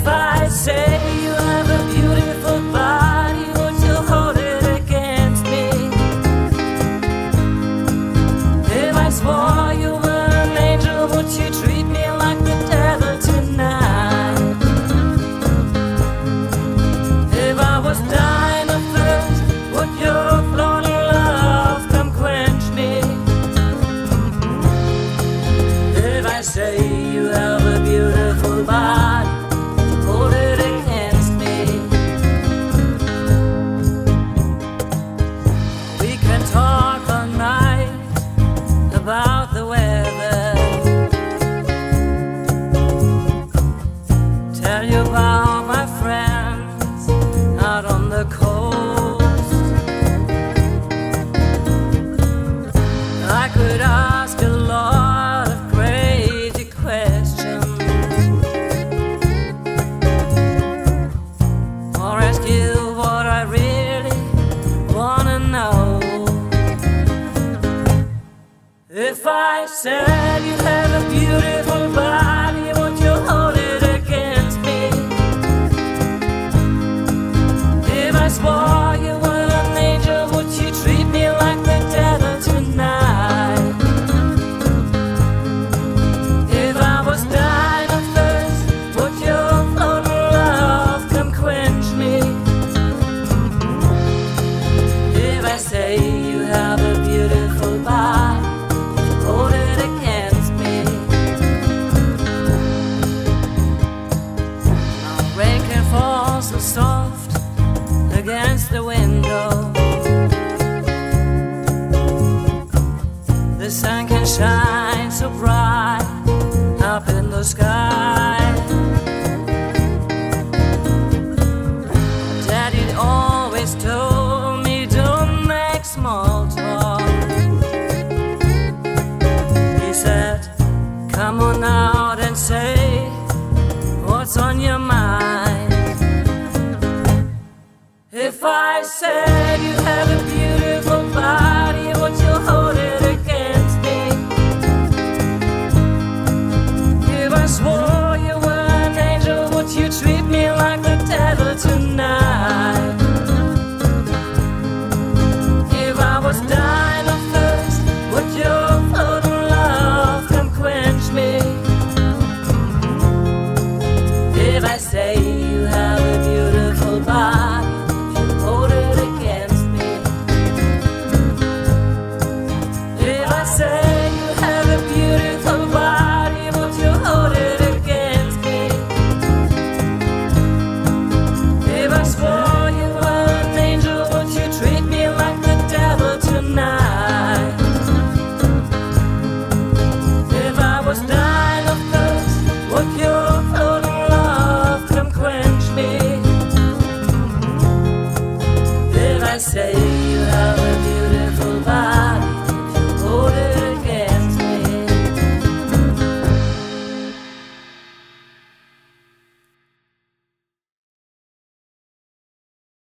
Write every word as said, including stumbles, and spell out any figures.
I say you have a beautiful body, would you hold it against me? If I swore you were an angel, would you treat me like the devil tonight? If I was dying of thirst, would your floating love come quench me? If I say you have a beautiful body, hold it against me. We can talk all night about the weather, tell you about my friends out on the coast. I could ask a lot of crazy questions, or ask you what I really wanna know. If I said you have a beautiful body, would you hold it against me? If I swore you were an angel, would you treat me like the devil tonight? If I was dying of thirst, would your floating love come quench me? If I say you have a beautiful body, hold it against me. Now rain can fall so soft against the window, the sun can shine so bright up in the sky. Daddy always told me don't make small talk. He said, come on out and say what's on your mind. If I say